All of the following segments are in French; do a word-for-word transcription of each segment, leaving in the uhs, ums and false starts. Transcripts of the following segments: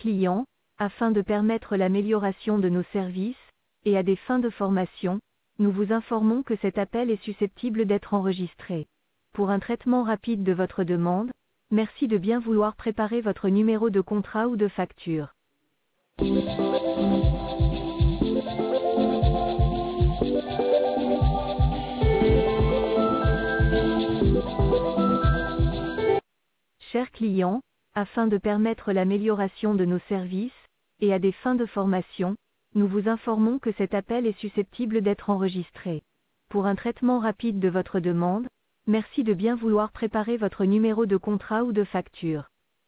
clients, afin de permettre l'amélioration de nos services, et à des fins de formation, nous vous informons que cet appel est susceptible d'être enregistré. Pour un traitement rapide de votre demande, merci de bien vouloir préparer votre numéro de contrat ou de facture. Chers clients, afin de permettre l'amélioration de nos services, et à des fins de formation, nous vous informons que cet appel est susceptible d'être enregistré. Pour un traitement rapide de votre demande, merci de bien vouloir préparer votre numéro de contrat ou de facture.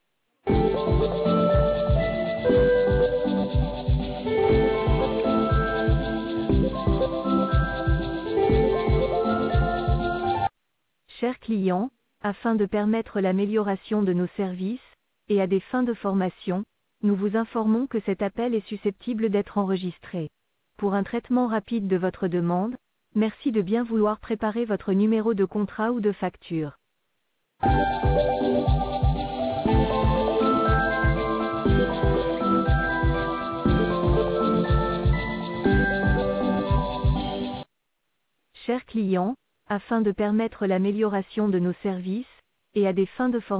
Chers clients, afin de permettre l'amélioration de nos services, et à des fins de formation, nous vous informons que cet appel est susceptible d'être enregistré. Pour un traitement rapide de votre demande, merci de bien vouloir préparer votre numéro de contrat ou de facture. Chers clients, afin de permettre l'amélioration de nos services, et à des fins de formation,